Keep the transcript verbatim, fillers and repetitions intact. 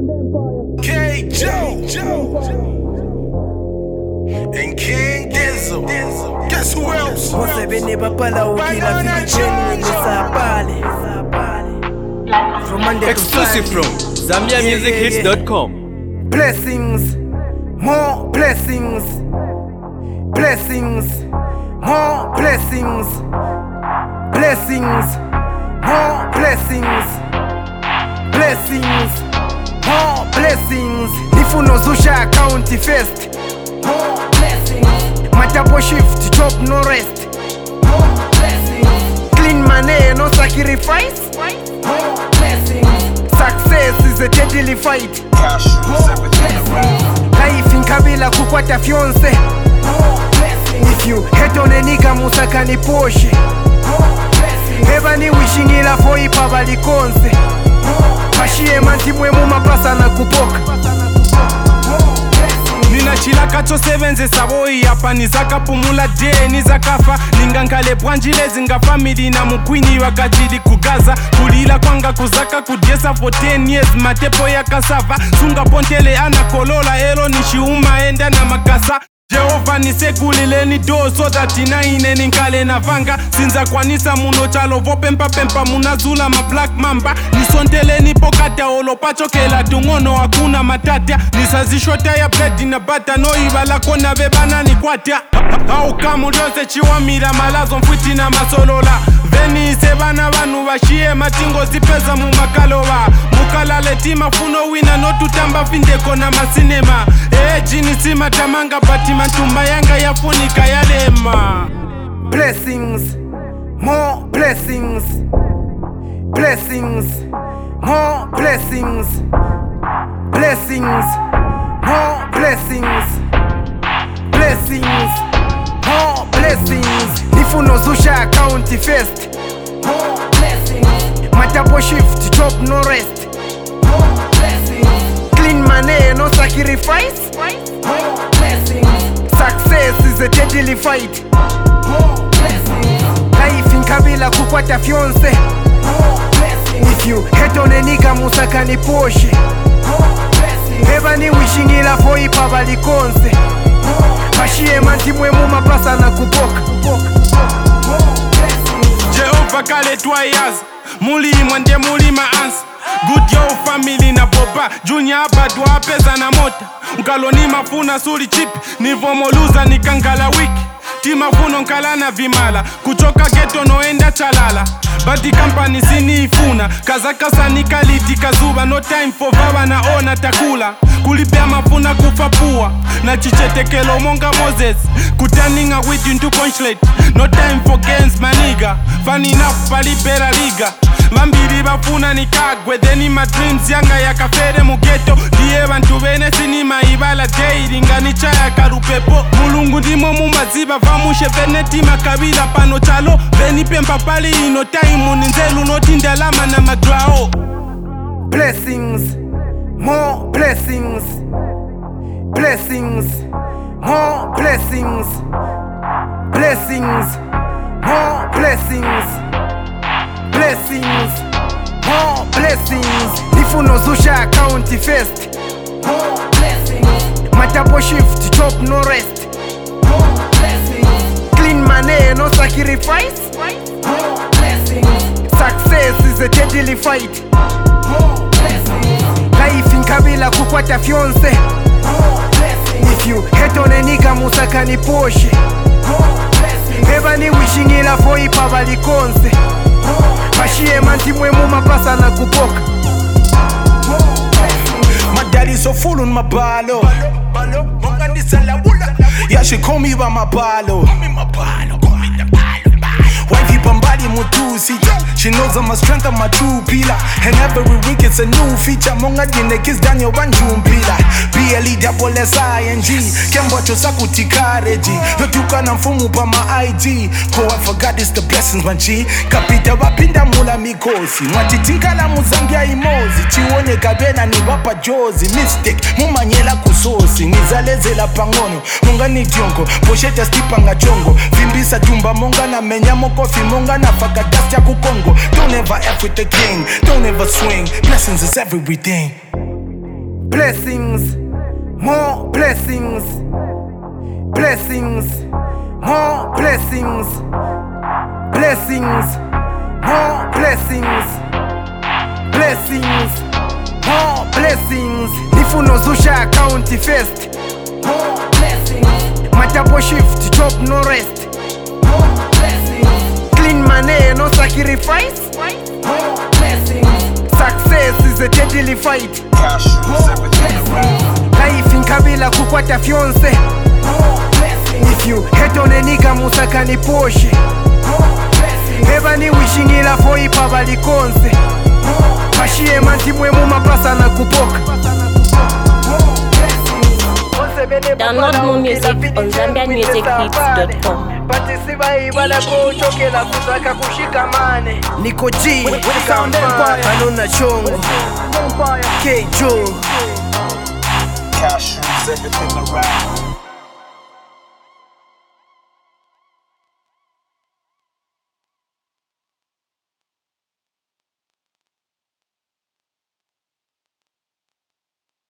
K. Joe, Joe, and King Dizzle. Guess who else? Exclusive from Zambia Music Hits dot com. Blessings, more blessings, blessings, more blessings, blessings, more blessings, blessings, more blessings. Nifuno zusha county first, more blessings. Matapo shift, job no rest, more blessings. Clean money, no sacrifice, more blessings. Success is a deadly fight. Cash rules everything around. Life in Kabila kukwata fiance. If you hate on a nigga musaka ni Porsche. Eba ni wishing ila for ipa bali konse. Mashie manti mwemu mapasa na kupoka. Nina chila kacho sevenze saboi hapa nizaka pumula je nizakafa ningankale bwanjile zinga family na mukwini wakajili kugaza kulila kwanga kuzaka kudiesa for ten years matepo ya kasava sunga pontele ana kolola ero nishiuma enda na makasa Jehova nisekulileni do so that inaine ninkale na vanga sinza kwanisa muno chalo vo pempa pempa munazula ma black mamba nisonteleni pokata olo pachokela tungono hakuna matata nisazishota ya bread na bata no ibala kona bebana ni kwata au kama lyose chiwamira malazo mfiti na masolola veni sebana vanu vashie matingo zipeza mu makalowa mukalale tima funo wina no tutamba findeko na masinema eh jini sima tamanga batima tumba yanga yafunika yalema. Blessings, more blessings, blessings, more blessings, blessings, more blessings, blessings, more blessings. Nifuno zusha county first, more blessings. Matapo shift, job no rest, more blessings. Clean money, no sacrifice, more blessings. Success is a deadly fight. More blessings. Life in Kabila kukwata fiance. More blessings. If you hate on a nigga musaka ni Porsche. More blessings. Eba ni wishing ila for ipa bali konse. Mashie manti mwemu mapasa na kupoka. Jehova kale twice muli mwende muli maansi good yo family na popa Junior abadwa pesa na mota Mkaloni mafuna suri chip nivomoluza nikangala wiki Tima funo nkala na vimala kuchoka geto noenda chalala Badi company sini ifuna kazakasa nikaliti kazuba no time for vava na ona takula kulipea mafuna kufapua na chichetekelo monga Moses kutaninga with you to consulate no time for games maniga funny enough palipera liga Vambiri bafuna nikagwe Deni my dreams yanga ya kafere mugeto Diye bantu bene sinima ibala Jai ngani chaya karupepo Mulungu ndimo mumaziba Vamushe veneti makabila pano chalo Veni pempa pali ino time Ninzelu notindalama na magrao. Blessings, more blessings, blessings, more blessings, blessings, more blessings, blessings, more blessings. Nifuno zusha county first, more blessings. Matapo shift, job no rest, more blessings. Clean money, no sacrifice, more blessings. Success is a deadly fight, more blessings. Life in Kabila kukwata fiance, more blessings. If you hate on a nigga musaka ni Porsche, more blessings. Eba ni wishing ila for ipa bali konse. Mashie manti mwemu mapasa na kupoka. My daddy's so full on my balo. Yeah, she call me by my balo. Wifey Bambali Mutusi. She knows I'm a strength, I'm a true pillar. And every week it's a new feature. Monga dine kiss Daniel Banjum pillar. B L E double S I N G. Kembo chosaku tikareji. Yotuka na mfumu pa ma I G. Oh, I forgot it's the blessings man G. Kapita wapinda mula mikosi. Mwatitinka la muzambia imozi. Chiwonye kabena ni wapa jozi. Mistake, mumanyela kusosi. Nizaleze la pangono. Monga ni diongo. Posheta stipanga chongo. Vimbisa tumba monga na menyamo kofi. Monga na fakadastia kukongo. Don't ever F with the king. Don't ever swing. Blessings is everything. blessings, more blessings, blessings, more blessings, blessings, more blessings, blessings, more blessings. Nifuno zusha account first, more blessings. Matapo shift, job no rest, more blessings. Clean money, no sacrifice, more blessings. Success is a deadly fight. Cash rules everything around. Life in Kabila kukwata fiance. If you hate on a nigga musaka ni Porsche. Eba ni wishingila for ipa balikonse. Bashie manti mwemu mapasa na kupoka. Download more music on Zambian Music Hits dot com. Patisiba ibala kuchoke la kutaka kushikamane. Niko G, Sound Empire, Anuna Chongo, K Joe. Cash rules everything around.